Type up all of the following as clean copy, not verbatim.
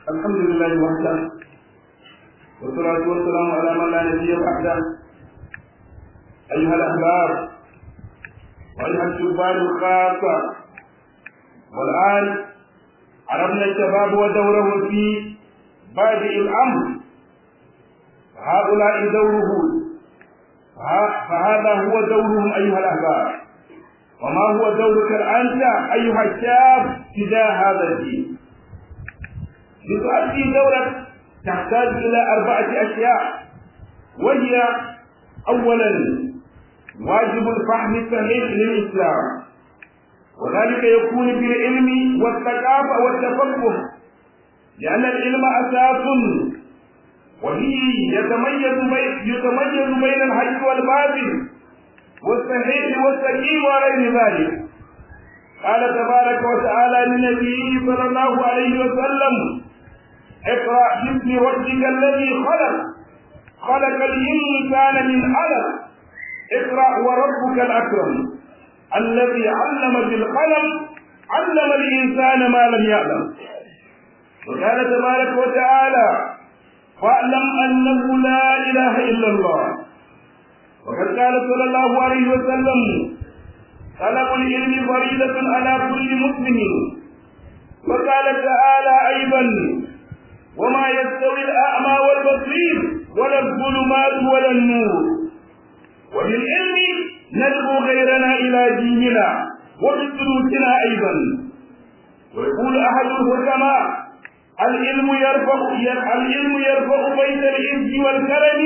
الحمد لله وحده والصلاة والسلام على من لا نبي بعده. أيها الأحباب وأيها الشباب الخاصة، والآن عرفنا الشباب ودوره في بادئ الأمر، هؤلاء دوره، فهذا هو دورهم أيها الأحباب. وما هو دورك أنت أيها الشاب تجاه هذا الدين؟ لتؤدي دورك تحتاج إلى 4 أشياء، وهي: أولا واجب الفهم الصحيح للإسلام، وذلك يكون بالعلم والثقافة والتفقه، لأن العلم أساس وهي يتميز بين الحق والباطل والصحيح والسقيم وغير ذلك. قال تبارك وتعالى لنبيه صلى الله عليه وسلم: اقرأ باسم ربك الذي خلق الإنسان من علق، اقرأ وربك الأكرم الذي علم بالقلم علم الإنسان ما لم يعلم. وقال تبارك وتعالى: فاعلم أنه لا إله إلا الله. وقد قال صلى الله عليه وسلم: طلب العلم فريضة على كل مسلم. وقال تعالى أيضا: وما يستوي الأعمى والبصير ولا الظلمات ولا النور. وبالعلم ندعو غيرنا إلى ديننا وبسلوكنا أيضا. ويقول أحد الحكماء: العلم يرفع بيت العز والكرم،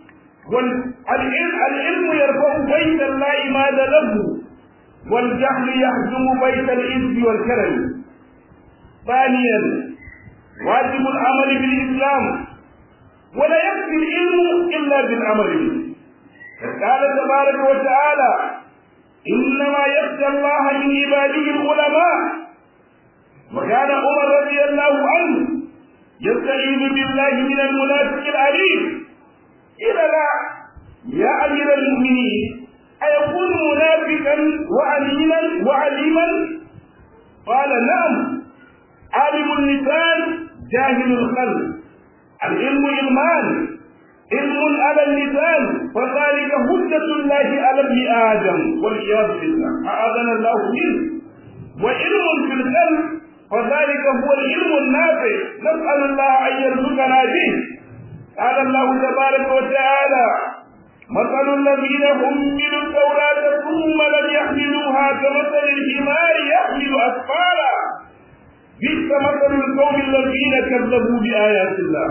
العلم يرفع بيت لا إماد له، والجهل يهدم بيت العز والكرم. ثانيا واجب العمل بالإسلام، ولا يكفي العلم إلا بالعمل به. قال تبارك وتعالى: إنما يخشى الله من عباده العلماء. وكان عمر رضي الله عنه يستعيذ بالله من المنافق العليم. قيل لا يا أمير المؤمنين، أيكون منافقا وعليما؟ قال: نعم، عالم اللسان جاهل القلب. العلم علمان، علم على اللسان فذلك حجة الله على ابن آدم والعياذ بالله، أعاذنا الله منه. وعلم في القلب فذلك هو العلم النافع، نسأل الله أن يرزقنا به. قال الله تبارك وتعالى: مثل الذين حملوا التوراة ثم لم يحملوها كمثل الحمار يحمل أسفارا، بئس مثل القوم الذين كذبوا بآيات الله.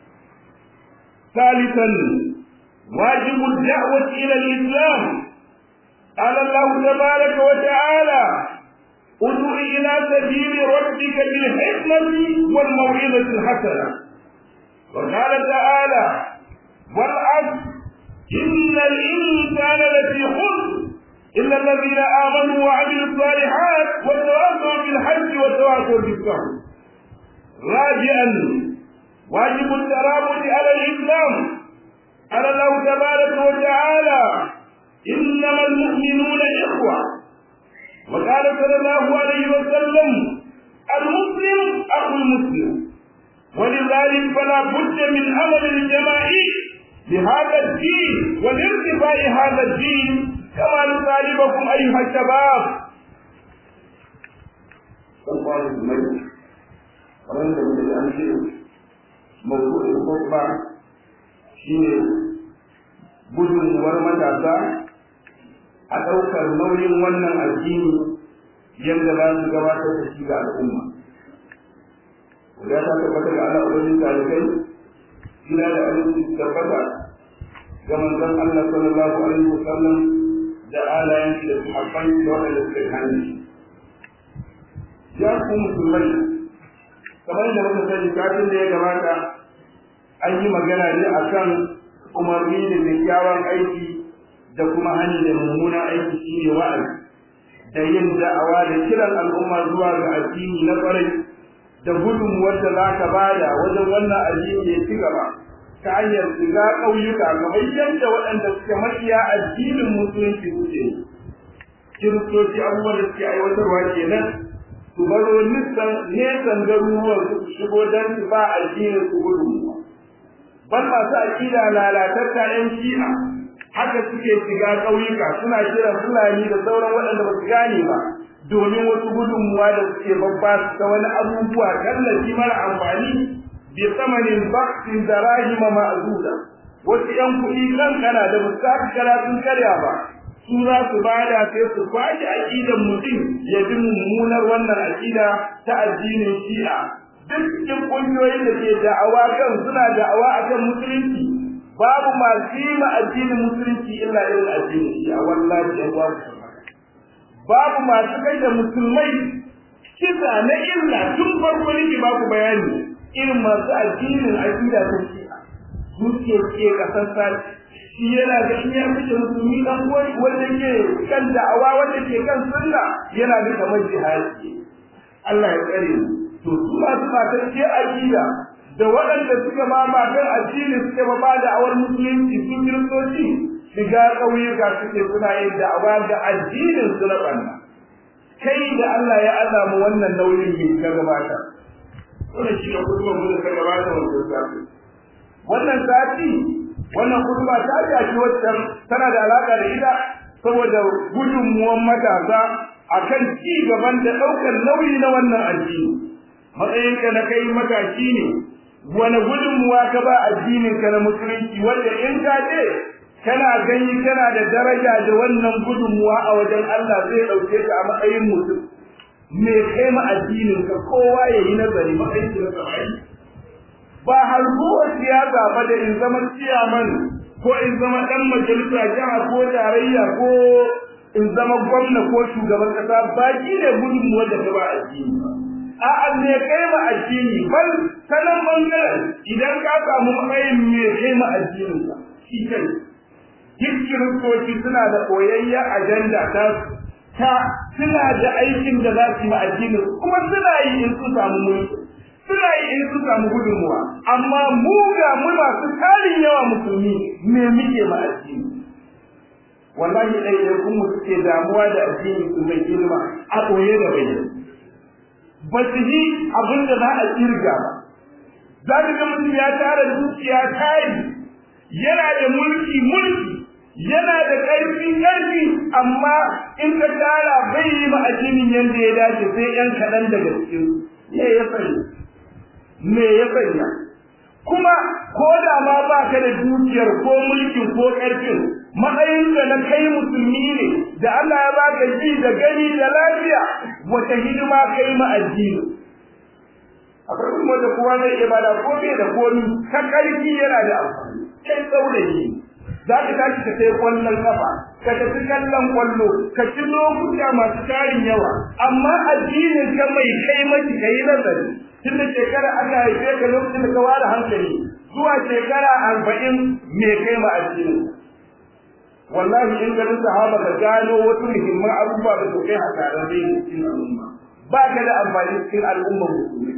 ثالثا واجب الدعوة إلى الإسلام. قال الله تبارك وتعالى: ادع إلى سبيل ربك بالحكمة والموعظة الحسنة. وقال تعالى: والعصر إن الإنسان لفي خسر إلا الذين آمنوا وعملوا الصالحات وتواصوا بالحج وتواصوا بالصبر. رابعا واجب الترابط على الإسلام. قال الله تبارك وتعالى: إنما المؤمنون إخوة. وقال صلى الله عليه وسلم: المسلم أخو المسلم. ولذلك فلا بد من عمل الجماعي لهذا الدين ولارتفاع هذا الدين كما نطالبكم أيها الشباب. موضوع الخطبة شيء gudunmuwar matasa a ɗaukar nauyin wannan addini yadda za su gabatar da shi ga al'umma. Ya ta tabbata ga Allah wajen talibai, ina da aminci tabbata ga manzon Allah sallallahu alaihi wasallam da alayen shi da sahabban da waɗanda suka kane shi. Ya ku musulmai, kamar da muka sani kafin da ya gabata an yi magana ne akan umarni da kyakkyawan aiki da kuma hani da mummunan aiki shine wa'azi da yin da'awa da kiran al'umma zuwa ga addini na ƙwarai da gudunmuwar da za ka bada wajen wannan addini ya ci gaba ta hanyar shiga ƙauyuka kamar yadda waɗanda suke makiya addinin musulunci suke. Kiristoci abubuwan da suke aiwatarwa kenan su baro nesan garuruwan su shigo don su ba addinin su gudunmuwa. Ban masu aƙida lalatatta 'yan shi'a haka suke shiga ƙauyuka suna kiran Fulani da sauran waɗanda ba su gane ba domin wasu gudunmuwa da suke babba ta wani abubuwa tallafi mara amfani bi samanin baksin da rahima ma'azuda. Wasu 'yan kuɗi kankana da ba su karatun karya ba su za su bada sai su kwashi aƙidan mutum ya bi mummunar wannan aƙida ta addinin shi'a. Duk cikin ƙungiyoyin da ke da'awa kan suna da'awa akan musulunci babu masu yi ma addinin musulunci illa irin addinin shi'a. Wallahi ya babu masu kashe musulmai kisa na illa tun farko nake baku bayani irin masu addinin aƙida ta shi'a. Duke ke kasar sati shi yana ga in ya fice musulmi dan wanda ke kan da'awa wanda ke kan sunna yana ga kamar jihadi. Allah ya tsare mu. To su masu matar ce aqida da waɗanda suka ma matar addini suke ba da'awar musulunci su kiristoci shiga ƙauyuka suke suna yin da'awa ga addinin su na banna. Kai da Allah ya azamu wannan nauyin bai ka gabata. Wannan shi ne kuma mu da ka gabata wannan sati wannan kutuba ta shafi waccan tana da alaka da ita saboda gudunmuwan matasa akan ci gaban da daukar nauyi na wannan addini. Matsayinka na kai matashi ne wani gudunmuwa ka ba addinin ka na musulunci wanda in ka je kana gani kana da daraja da wannan gudunmuwa a wajen Allah zai dauke ka a matsayin mutum me kai ma addinin ka kowa yayi nazari matsayin ka na ba harbuwar siyasa ba da in zama ciyaman ko in zama dan majalisa jiha ko tarayya ko in zama gwamna ko shugaban kasa ba shi ne gudunmuwar da ta ba addini a'a me kai ma addini bal sanan bangaren idan ka samu matsayin me kai ma addinin ka shi kai kiristoci suna da koyayya ajanda ta suna da aikin da za su yi ma addini kuma suna yi in su samu mulki suna yi in su samu gudunmuwa amma mu ga mu masu tarin yawa musulmi me muke ma addini. Wallahi dai da kuma suke damuwa da addini su mai girma a koye da bayyana ba su yi abin da za a kirga ba. Za ka ga mutum ya tara dukiya tari yana da mulki yana da ƙarfi amma in ka tara bai yi ma addinin yanda ya dace sai yan kaɗan daga cikin me ya sanya kuma ko da ma ba ka da dukiyar ko mulkin ko ƙarfin matsayin da na kai musulmi ne da Allah ya baka ji da gani da lafiya wata hidima kai ma addini. Akwai kuma da kowa zai iya bada ko bai da komi ka ƙarfi yana da amfani kai saurayi za ka tashi ka sai kwallon kafa ka tafi kallon kwallo ka ci lokuta masu tarin yawa amma addinin ka mai kai maki kai nazari tun da shekara aka haife ka lokacin da ka ware hankali zuwa shekara 40 me kai ma addinin. Wallahi in ga sahaba ka gano wasu muhimman abubuwa da kai hasaran dai cikin al'umma ba ka da amfani cikin al'umma musulmi.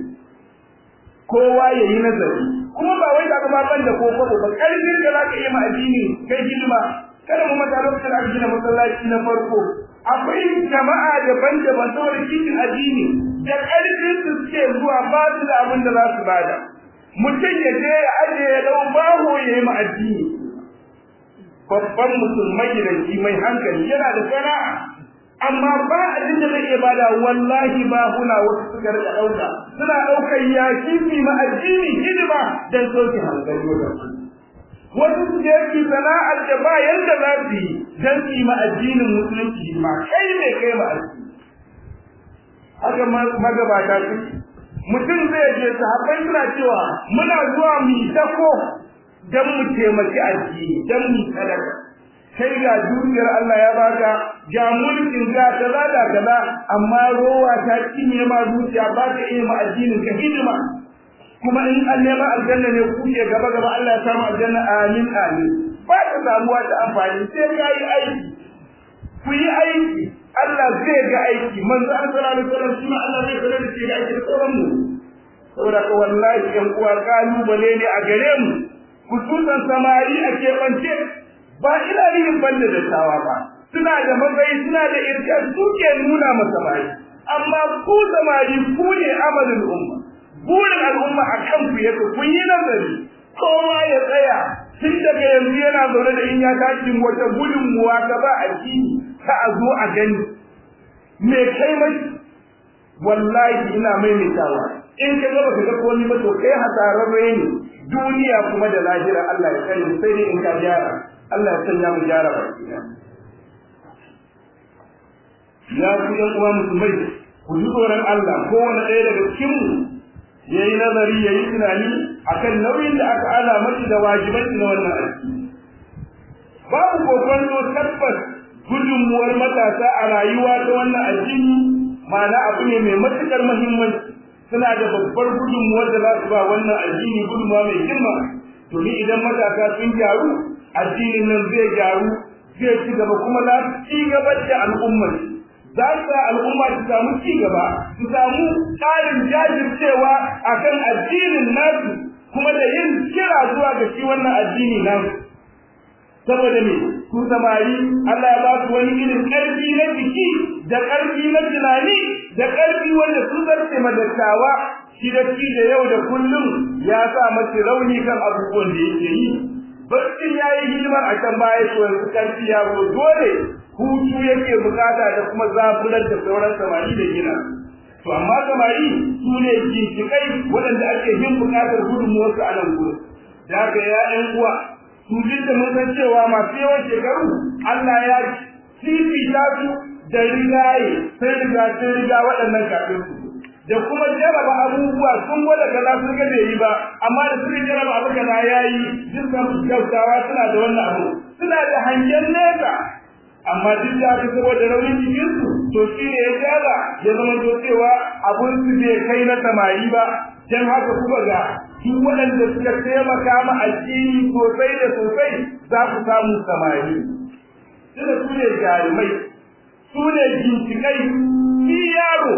Kowa yayi nazari kuma ba wai da kuma banda ko kwabo ba karfin da zaka yi ma addini kai hidima kada mu mata lokacin da gina masallaci na farko akwai jama'a daban-daban saboda cikin addini da karfin su suke zuwa ba su da abin da za su bada mutum ya je ya aje ya dau baho ya yi ma addini. Babban musulmai da shi mai hankali yana da sana'a amma ba abin da zai iya bada wallahi ba huna wasu suka rika dauka suna daukar yaki fi ma addini hidima dan soke hankali wasu su je su sana'ar da ba yanda za su yi dan su ma addinin musulunci ma kai ne kai ma addini. Haka magabata su mutum zai je sahabbai suna cewa muna zuwa mu dako dan mu taimaki addini dan mu sadaka kai ga duniyar Allah ya baka ga mulkin ga kaza da kaza amma rowa ta cinye ma zuciya ba ta iya ma addinin ka hidima kuma in Allah ya ba aljanna ne ku ke gaba Allah ya samu aljanna amin ba ta samuwa da amfani sai kai aiki ku yi aiki Allah zai ga aiki manzo Allah sallallahu alaihi wasallam shi Allah zai kula da shi da aiki sauran mu saboda ko wallahi yan uwa kalubale ne a gare mu kususan samari a keɓance ba ina yin banda da tawa ba suna da matsayi suna da irka suke nuna masa bai amma ku samari ku ne amalin umma, burin al'umma a kanku yake. Kun yi nazari, kowa ya tsaya tun daga yanzu yana zaune da in ya tashi wata gudunmuwa ta ba addini ta a zo a gani me kai mai. Wallahi ina maimaitawa, in ka ga baka ga komai ba to kai hasararre ne duniya kuma da lahira. Allah ya kare mu, sai dai in ka gyara. Allah ya sanya mu gyara baki. Ya ku ɗan uwa musulmai, ku ji tsoron Allah. Kowane ɗaya daga cikin mu yayi nazari, yayi tunani akan nauyin da aka ala mashi da wajibai na wannan aiki. Babu kokonto, tabbas gudunmuwar matasa a rayuwa ta wannan addini ma'ana abu ne mai matuƙar muhimmanci. Suna da babbar gudunmuwar da za su ba wannan addini, gudunmuwa mai girma. Domin idan matasa sun gyaru, addinin nan zai gyaru, zai ci gaba, kuma za su ci gaba da al'ummar. Za su sa al'umma su samu ci gaba, su samu ƙarin jajircewa akan addinin nasu, kuma da yin kira zuwa ga shi wannan addini nasu. Saboda me, su samari Allah ya ba su wani irin ƙarfi na jiki da ƙarfi na tunani da ƙarfi wanda su zarce madattawa. Shi da yau da kullum ya sa mace rauni kan abubuwan da yake yi. Barcin ya yi hidimar a can baya, to yanzu ƙarfi ya zo, dole hutu yake bukata da kuma zafurar da sauran samari da gina. To amma samari su ne ginshiƙai waɗanda ake yin bukatar gudunmuwarsu a nan gurin. Da haka ya ƴan uwa, su da mun san cewa masu yawan shekaru Allah ya fifita su da rigaye, sun riga waɗannan kafin su. Da kuma jaraba abubuwa, sun gwada kaza sun ga bai yi ba, amma da suka jaraba abu kaza yayi, duk san gaggawa suna da wannan abu, suna da hangen nesa. Amma duk da haka saboda raunin jikin su, to shi ne ya jaza ya zama to cewa abun su bai kai na samari ba. Dan haka kuma ga duk waɗanda suka taimaka ma addini sosai da sosai za ku samu samari. Tunda su ne jarumai, su ne ginshiƙai, shi yaro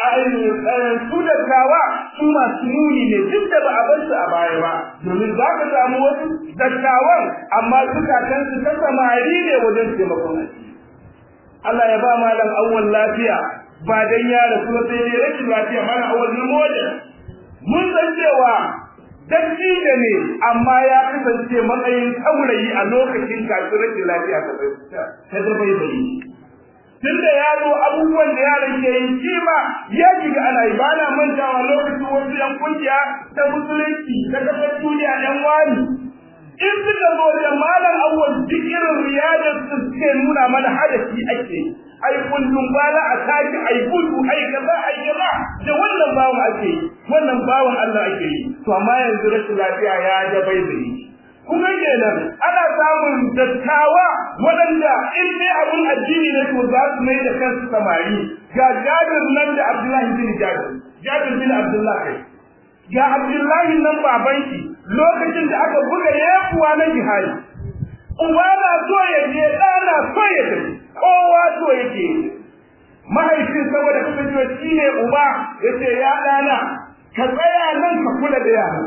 su dattawa su masu nuni ne, duk da ba a bar su a baya ba. Domin za ka samu wasu dattawan amma zukatansu ta samari ne wajen taimakon addini. Allah ya ba malam Awwal lafiya, ba dan ya rasu ba sai dai rashin lafiya. Malam Awwal ne moja, mun san cewa dattijo ne amma ya kasance matsayin saurayi a lokacin kafin rashin lafiya ta dabaibayi. Tunda ya zo abubuwan da yaran ke yi, shi ma ya shiga ana yi. Ba na mantawa lokacin wasu yan kungiya ta musulunci ta kasar duniya yan wani, in suka zo da malam Awwal duk irin riyadar su suke nuna mana hadasi ake, ai kullum bala a tashi, ai gudu, ai kaza, da wannan bawan ake yi, wannan bawan Allah ake yi. To amma yanzu rashin lafiya ya dabaibaye. Kuma kenan ana samun dattawa waɗanda in dai abun addini ne to za su mai da kansu samari. Ga Jabir nan da Abdullahi bin Jabir bin Abdullahi, ga Abdullahi nan baban shi lokacin da aka buga yakuwa na jihadi, uba na so ya je, ɗa na so ya tafi, kowa so yake. Mahaifin saboda kasancewa shi ne uba ya ce, ya ɗana ka tsaya nan ka kula da yaran.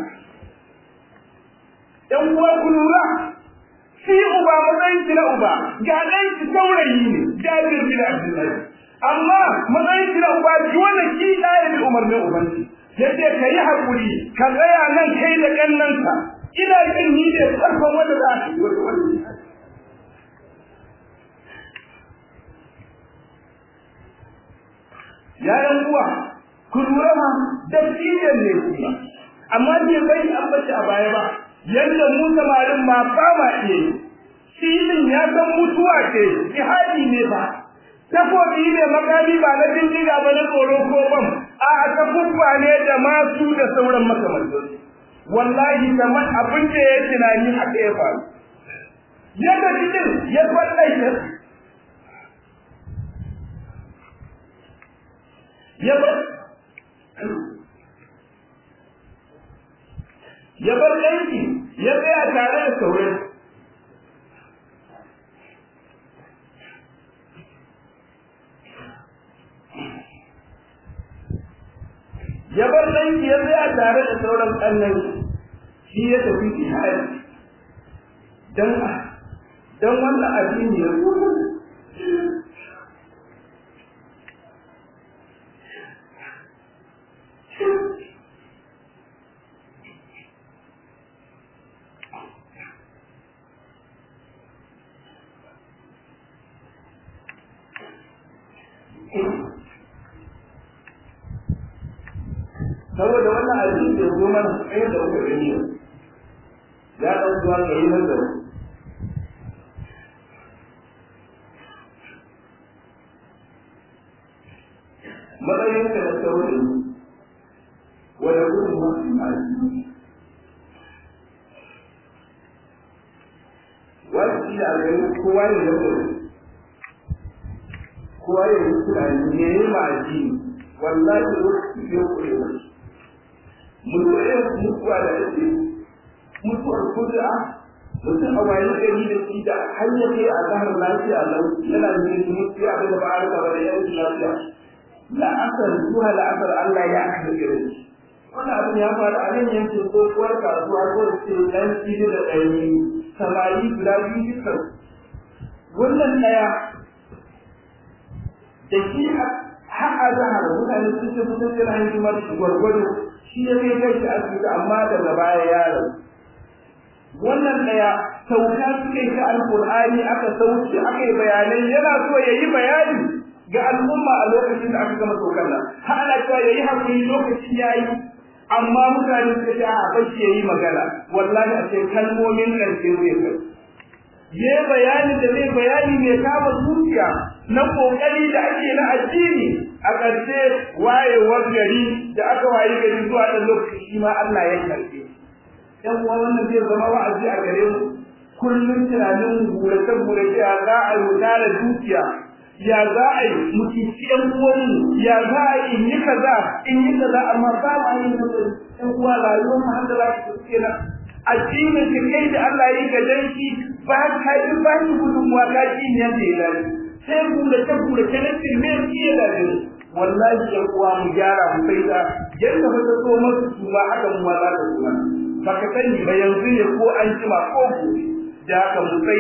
‘Yan uwa ku lura, shi uba matsayin shi na uba, ga ɗan shi saurayi ne, Jabir bin Abdullahi, amma matsayin shi na uba dole shi ɗaya bi umarnin ubanci. Yace ka yi haƙuri, ka tsaya nan kai da ƙannanka, ina jin ni ne farkon wanda za a yi wata wani. ‘Ya'yan uwa, ku lura ma dattijan ne kuma, amma bai bai an bace a baya ba. Yadda mu samarin ma ba ma iya yi, shi din ya san mutuwa ce, jihadi ne ba, takobi ne, makami ba na bindiga ba na tsoro ko bam, a takubba ne da masu da sauran makamantan. Wallahi kamar abin da ya tunani haka ya faru. Yadda cikin ya faɗa shi, ya bar ɗanki ya tsaya tare da sauran. Ya bar ɗanki ya tsaya tare da sauran ƙannan shi ya tafi jihadi don wannan addini ya kuma. wannan abin da zo mana kai da kuka gani ya dan zuwa ga yin nazari matsayin da na sauri wanda gudun masu ma'aji wani da gani kowa ne da kowa ya yi tunani ne ya ma'aji wallahi lokaci ya kure mashi mutuwar mutuwa da ake mutuwar kudura mutum a waye gari da shi da hanyar kai a zahar lafiya lau yana da mutu abin da ba a rika ba da yanki lafiya la'asar zuwa la'asar Allah ya aka gare shi wannan abin ya faru a nan yankin tsohuwar kasuwa ko da ce ɗan fili da ɗanyi samari guda biyu dukkan wannan ɗaya da shi har a zahar mutane sun ce mutum yana yin kuma gwargwado shi ya kai kai shi asibiti amma daga baya yaro wannan ɗaya sauka suka yi ta alƙur'ani aka sauke aka yi bayanai yana so ya yi bayani ga al'umma a lokacin da aka gama saukar nan har ana cewa ya yi haƙuri lokacin ya yi amma mutane suka ce a bashi ya yi magana wallahi a ce kalmomin ƙarshe zai kai ya yi bayani da zai bayani mai kama zuciya na ƙoƙari da ake na addini a ƙarshe wayewar gari da aka wayi gari zuwa ɗan lokaci shi ma Allah ya karɓe ɗan uwa wannan zai zama wa'azi a gare mu kullum tunanin gurace-gurace ya za a yi da dukiya ya za a yi mutunci ɗan uwanmu ya za a yi in yi kaza amma ba ma yin ɗan uwa rayuwar mu har da za su kenan addinin ka kai da Allah ya yi ga danki ba ka yi ba shi gudunmuwa ka ji ne yadda ya dace sai gurace na firme iya da ne wallahi ɗan uwa mu gyara mu sai da yadda ba ta so masu su ma haka mu ma za ta so mana ba ka sani ba yanzu ne ko an jima ko gobe da haka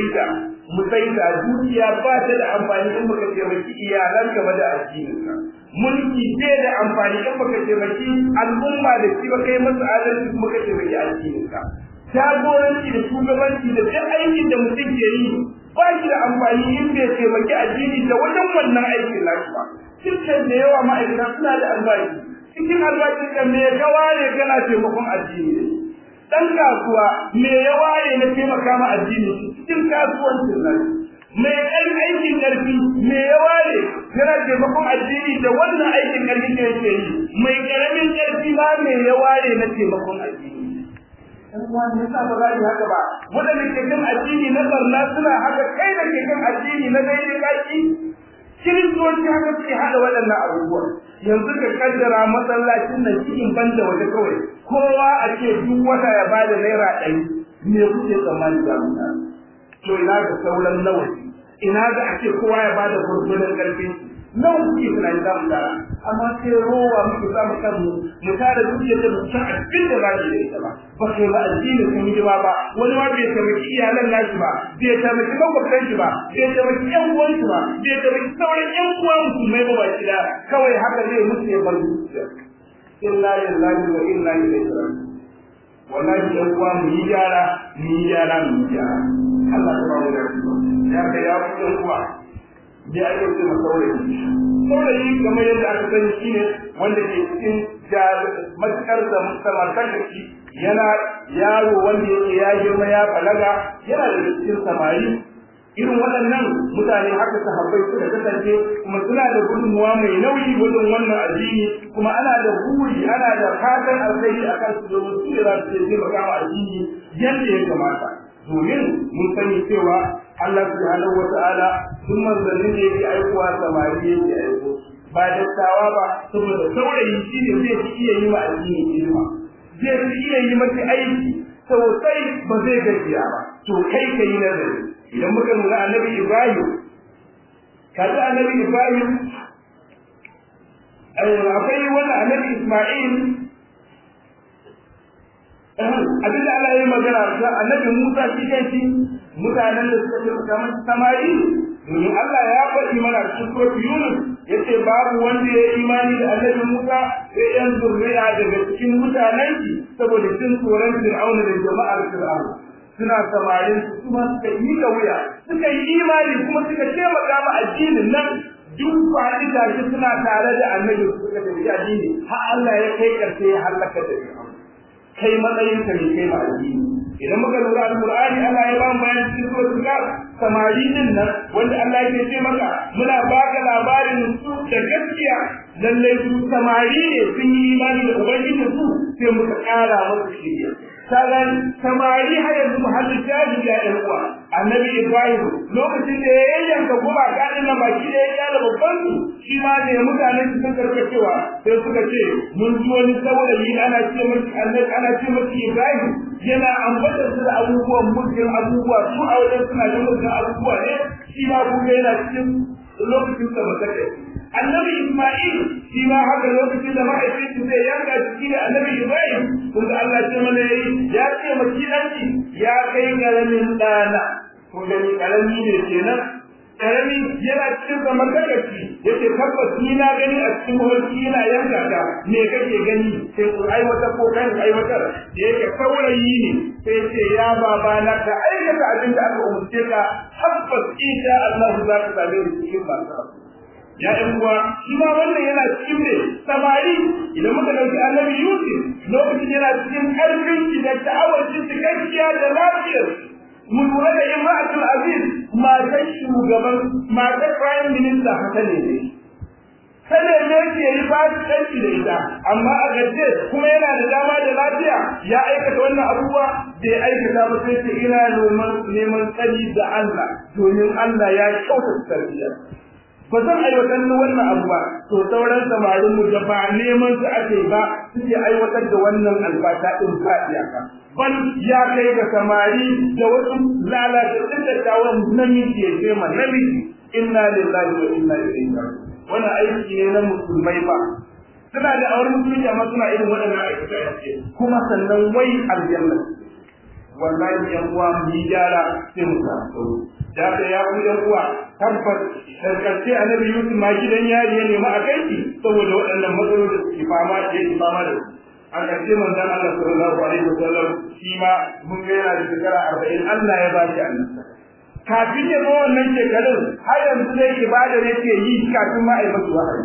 mu sai da dukiya ba ta da amfani in baka taimaki iyalanka ba da addininka mulki bai da amfani in baka taimaki al'umma da shi ba kai masu adalci kuma ka taimaki addininka jagoranci da shugabanci da duk aikin da mutum ke yi ba shi da amfani in bai taimaki addini da wajen wannan aikin nashi ba dukkan da yawa ma'aikata suna da albashi cikin albashin kan me ka ware kana taimakon addini dan kasuwa me ya ware na taimaka ma addini cikin kasuwancin nan mai aikin karfi me ya ware yana taimakon addini da wannan aikin karfi da yake yi mai karamin karfi ma me ya ware na taimakon addini dan wani yasa ba za ni haka ba wadanda ke kan addini na barna suna haka kai da ke kan addini na daidai kaki kiristoci haka suke hada waɗannan abubuwa yanzu ka kaddara masallacin nan cikin banda waje kawai kowa a ce duk wata ya bada naira 100 me kuke tsammani da mutane to ina ga sauran nawa ina ga a ce kowa ya bada gurgurdan karfi nawa kuke tunani da mutane amma sai rowa muke samu kanmu mu tare dukiyar da mutum a cikin da zai da ita ba ba kai ba addini kan yi ba wani ma bai taimaki iyalan nashi ba bai taimaki makwabtan shi ba bai taimaki ƴan uwan shi ba bai taimaki sauran ƴan uwan su mai ba baki da kawai haka zai mutu ya bar dukiya inna lillahi wa inna ilaihi raji'un wallahi ɗan uwa mu yi gyara Allah ta ba mu da ya kai ya ku ɗan uwa da ake ce ma saurayi kamar yadda aka sani shine wanda ke cikin matukar da samarkar da shi yana yaro wanda yake ya girma ya balaga yana da cikin samari irin waɗannan mutane haka sahabbai suka kasance kuma suna da gudunmuwa mai nauyi wajen wannan addini kuma ana da buri ana da fatan alkhairi akan su domin su da su taimaka wa addini yadda ya kamata domin mun sani cewa Allah subhanahu wata'ala sun manzannin da yake aikowa samari yake aiko ba dattawa ba saboda saurayi shi ne zai fi iya yi ma addini ilma zai fi iya yi masa aiki sosai ba zai gajiya ba to kai ka yi nazari idan muka nuna annabi Ibrahim kaji annabi Ibrahim akwai wani annabi Isma'il abin da Allah ya magana da annabi Musa shi kanshi mutanen da suka ce kamar samari domin Allah ya faɗi mana cikin surat Yunus yace babu wanda ya imani da annabi Musa sai yan zuriya daga cikin mutanen shi saboda cin tsoron Fir'auna da jama'ar Fir'auna suna samarin su kuma suka yi ga wuya suka yi imani kuma suka taimaka ma addinin nan duk faɗi gashi suna tare da annabi suka tafi addini har Allah ya kai karshe ya halaka da kai matsayin ka ne kai ma addini idan muka lura alqur'ani Allah ya ba mu bayani cikin suratul kaf samari din nan wanda Allah yake ce maka muna baka labarin su da gaskiya lalle su samari ne sun yi imani da ubangiji su sai muka kara musu shiriya sagan samari har yanzu muhallin jaji ya ɗan uwa annabi Ibrahim lokacin da ya yanka kuma gadin nan baki da ya kyala babban su shi ma da mutanen su sun karkacewa sai suka ce mun ji wani saurayi ana ce miki annabi ana ce miki Ibrahim yana ambatar su da abubuwan mulkin abubuwa su a wajen suna da mulkin abubuwa ne shi ma kuma yana cikin lokacin da ba take annabi Isma'il shi ma haka lokacin da mahaifinsa zai yanka shi da annabi Ibrahim kun ga Allah ce mana ya ce maki danki ya kai karamin dana kun ga karami ne kenan karami yana cikin zaman kakaci yace tabbas ni na gani a cikin mulki yana yanka ka me kake gani sai ku aiwata ko kan aiwatar da yake saurayi ne sai ce ya baba na ka aikata abin da aka umurce ka tabbas insha Allah za ka same ni cikin barka ya ɗan uwa shi ma wannan yana cikin ne samari idan muka dauki annabi Yusuf lokacin yana cikin karfin shi da ta'awar shi cikakkiya da lafiyar mun lura da imratul aziz matar shugaban matar prime minister haka ne sai ne ke yi fasikanci da ita amma a gaje kuma yana da dama da lafiya ya aikata wannan abubuwa bai aikata ba sai ce ina neman tsari da Allah domin Allah ya kyautata tarbiyya ba zan aiwatar da wannan abu ba to sauran samarin mu da ba neman su ake ba suke aiwatar da wannan albata din fadiya ka bal ya kai ga samari da wasu lalata dattawan namiji ya ce ma namiji inna lillahi wa inna ilaihi raji'un wannan aiki ne na musulmai ba suna da auren musulmi amma suna irin waɗannan aiki kuma sannan wai aljanna wallahi yan uwa mu gyara sai mu samu da ka ya ku yan uwa tabbas sarkace annabi Yusuf ma gidan yari ya nemi a kai saboda waɗannan matsaloli da suke fama da su a ƙarshe manzon Allah sallallahu alaihi wasallam shi ma mun ga yana da shekara 40 Allah ya ba shi annabta kafin ya zo wannan shekarun har yanzu dai ibada ne ke yi kafin ma a yi masa wahayi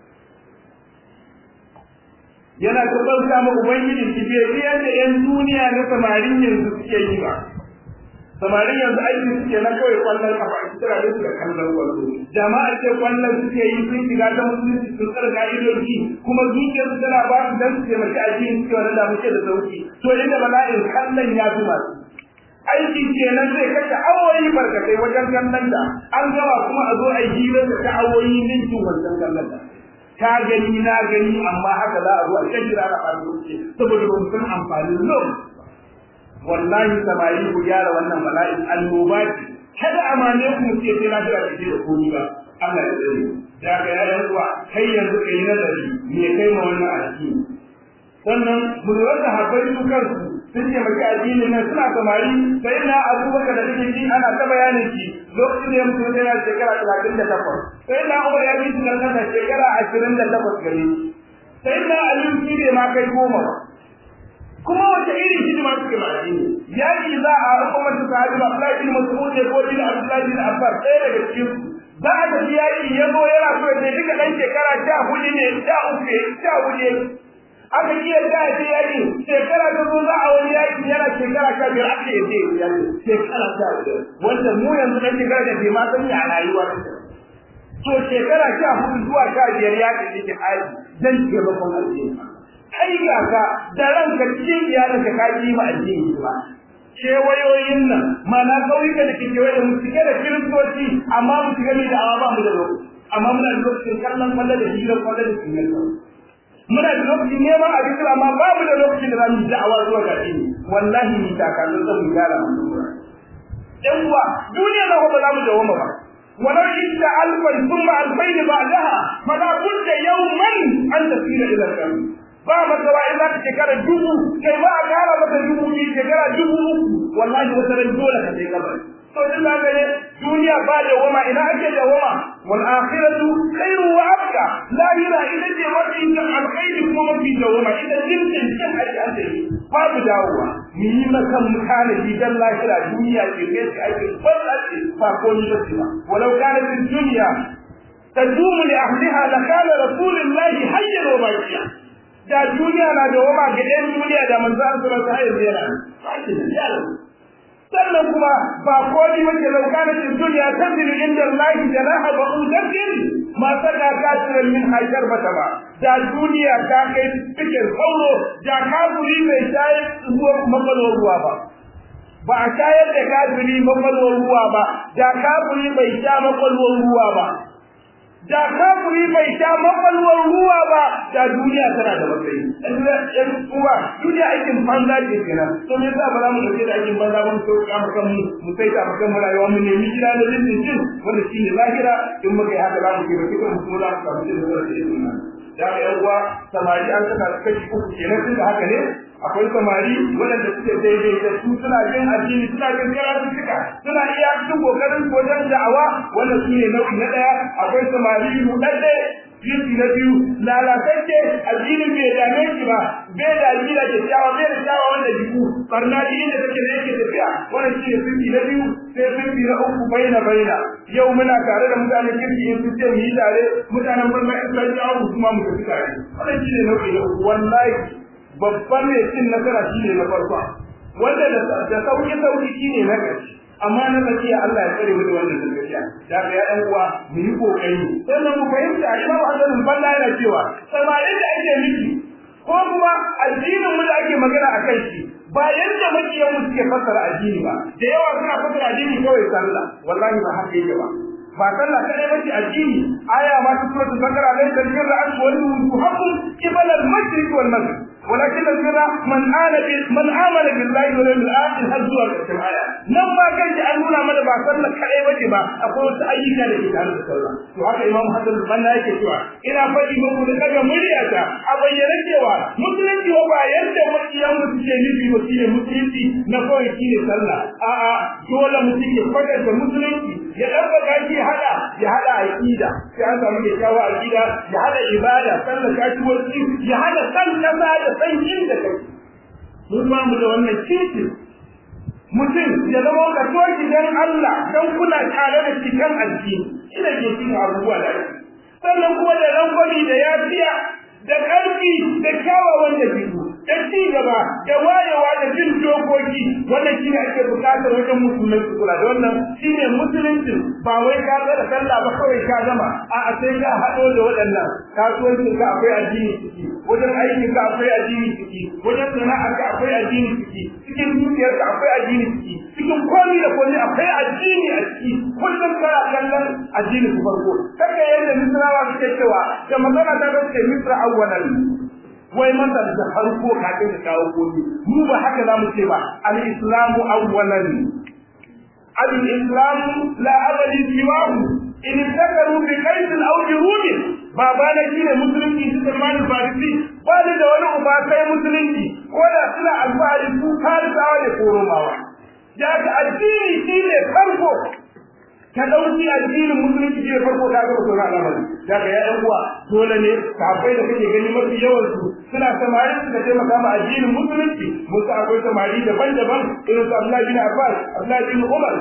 yana tabbatar da ubangiji shi bai biyan da yan duniya na samarin yanzu suke yi ba samarin yanzu aiki suke na kawai kwallon kafa a cikin da suka kallon kwallo jama'a ce kwallon suke yi sun shiga ta musulunci sun tsarga idoji kuma zuciyar su tana ba su dan su taimaki addini suke wani da muke da sauki to inda bala'in kallon ya fi masu aiki kenan zai kashe awoyi barkatai wajen kallon da an gama kuma a zo a yi hira da ta awoyi ninkin wancan kallon da ka gani na gani amma haka za a zo a kashe rana a zuci saboda ba mu san amfanin lokaci wallahi samari ku gyara wannan bala'in annoba ce kada amane ku ce sai na jira kike da komai ba Allah ya tsare da ga yayan uwa kai yanzu kai nazari me kai ma wannan addini wannan mulwar da habbai su kansu sun ce maka addini nan suna samari sai na Abubakar da kike ji ana ta bayanin shi lokacin da mutum yana shekara 38 sai na Umar ya bi shi nan shekara 28 gare sai na Ali shi ne ma kai 10 kuma wata irin hidima suke ma addini yaki za a hukumar su sahabi Abdullah bin Mas'ud ne ko bin Abdullah bin Abbas sai daga cikin za a tafi yaki yazo yana so ya duka dan shekara 14 ne 13 aka iya da yaki shekara da zo za a wani yaki yana shekara 15 aka yi yaki shekara 15 wanda mu yanzu dan shekara da bai ma san ya rayuwa to shekara 14 zuwa 15 yaki yake aiki dan ke bakon addini kai ga ka da ranka cikin iyalanka ka ji ma addini ba wayoyin nan mana kauyuka da kike waye mu cike da kiristoci amma mu cike da awa ba mu da lokaci amma muna da lokacin kallon kwallo da hirar kwallo da sunan muna da lokacin neman abinci amma babu da lokacin da zamu da'awa zuwa ga addini wallahi ni ta kallon zan mu gyara mu dan uwa duniya na ba za mu dawo ba ولو إنت ألفا ثم ألفين بعدها فلا بد يوما أن تصير إلى الكامل ba maka wa in zaka shekara 1000 kai ba a kara maka 1000 ne shekara 1000 wallahi wata ran dole ka sai kabari to din da ne duniya ba da wama ina ake da wama wal akhiratu khairu wa abqa la ila ila ce wani inda alkhairi kuma mafi da wama idan dinkin cin aji an dai babu dawowa ni yi maka mutane dan lahira duniya ce kai ake fara ce ba ko ni ba walau kana din duniya tadumu li ahliha la kana rasulullahi hayyan wa baqiya da duniya na da wama ga ɗan duniya da manzo Allah sallallahu alaihi wasallam sannan kuma ba kodi wace laukanatin duniya tazilu inda Allah janaha ba'udatin ma saka kafiran min hajar bata ba da duniya ta kai cikin sauro da kafiri bai shayi makwalwar ruwa ba a shayar da kafiri makwalwar ruwa ba da kafiri bai sha makwalwar ruwa ba da kafiri bai sha makwalwar ruwa ba da duniya tana da matsayi ɗan uwa duniya aikin banza ce kenan to me yasa ba za mu dauke da aikin banza ba mu sauka mu kan mu sai ta kan rayuwa mu nemi gida da lindin wanda shine lahira in muka yi haka za mu ke cikin mu za mu samu jin da da ga uwa samari an saka kashi uku kenan tunda haka ne akwai samari waɗanda suke daidai da su suna jin addini suna jin karatu suna iya cikin kokarin wajen da'awa wannan shine nau'i na daya akwai samari rudadde jinsi na biyu lalatacce addinin bai dame shi ba bai da addini da kyawa bai da kyawa wanda jiku barna din da take da yake tafiya wannan shine sunni na biyu sai sunni na uku baina yau muna tare da mutanen kirki in su ce mu yi tare mutanen barna in su ji abu kuma mu tafi tare wannan shine nau'i na uku wallahi babban ne cin nasara shine na farko wanda da sauki shine na ƙarshe amma na tsakiya Allah ya tsare mu da wannan tsakiya da ga ɗan uwa mu yi kokari sannan mu fahimta Imam Hassan al-Banna yana cewa samari da ake miki ko kuma addinin mu da ake magana akan shi ba yanda makiyan mu suke fassara addini ba da yawa suna fassara addini kawai sallah wallahi ba haka yake ba sallah kadai bace addini aya ma ta suratul baqara ne kalbir ra'at wa wujuhakum qibala al-mashriq wal maghrib ولكن البر من آمن بالله واليوم الآخر هل زوا الآية لما كان يقولون ما ba sallah kadai bace ba akwai wasu ayyuka da ke tare da sallah to haka Imam Hassan al-Banna yake cewa ina faɗi muku da daga muryata a bayyana cewa musulunci ba yanda makiyan mu suke nufi ba shine musulunci na kawai shine sallah a'a dole mutum ya kwatanta musulunci ya dabbaka shi ya hada aqida sai an samu kyakkyawa aqida ya hada ibada sallah kasuwanci ya hada san kaza da san inda kai mun ba mu da wannan kici mutum ya zama ka so gidan Allah dan kula tare da cikin addini ina ke cikin abubuwa da sannan kuma da rangwami da yafiya da karfi da kyawawan da biyu da ci gaba da wayewa da jin dokoki wannan shine ake bukatar wajen musulmai su kula da wannan shine musulunci ba wai ka da sallah ba kawai ka gama a sai ka hado da waɗannan kasuwancin ka akwai addini ciki wajen aikin ka akwai addini ciki wajen sana'ar ka akwai addini ciki cikin dukiyar ka akwai addini ciki cikin komai da komai akwai addini a ciki kullum kana kallon addini ku farko kaga yadda misrawa suke cewa da magana ta ga ce misra awwalan wai masa da farko kafin ka kawo komai mu ba haka zamu ce ba al-islamu awwalan al-islamu la abadi siwahu in takaru bi qaisin aw jurud baba na shine musulunci su Salman al-Farisi ba da wani uba sai musulunci ko da suna alfahari su karisawa da koromawa ya ga addini shine farko ka dauki addinin musulunci shine farko ka ga wannan al'amari da ga ya uwa dole ne kafai da kake gani mafi yawan su suna samari suka taimaka ma addinin musulunci musu akwai samari daban-daban irin su Abdullah bin Abbas Abdullah bin Umar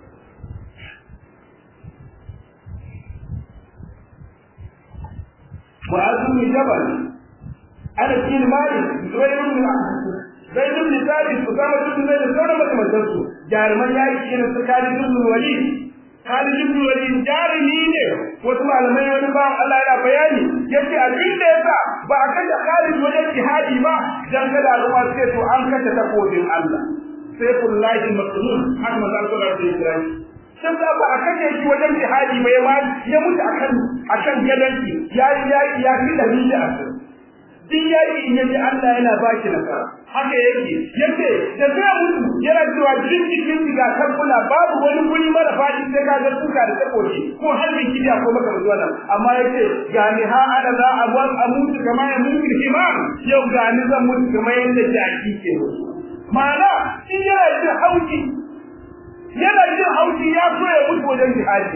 وعز بن جبل أنا بن مالك زيد بن ثابت أسامة بن زيد سورة متمسكوا جارمان ياي كنا خالد بن الوليد خالد بن الوليد jarumi ne wasu malamai wani ba Allah yana bayani yace abin da yasa ba a kace Khalid wajen jihadi ba dan kada al'umma sai to an kace takobin Allah sai kullahi maslun har manzo Allah ya kira sai ba a kace shi wajen jihadi bai ma ya mutu akan gadanki ya fi da miji a sai din yayi in yaji Allah yana baki nasara haka yake yace da sai mutu yana cewa cikin diga karbula babu wani guri mara fadi sai ka ga suka da takoji ko harbin kidiya ko maka zuwa amma yace gani ha ana za a bar amutu kamar ya mutu himar yau gani zan mutu kamar yanda jaki ke ma'ana in yana jin hauki ya so ya mutu wajen jihadi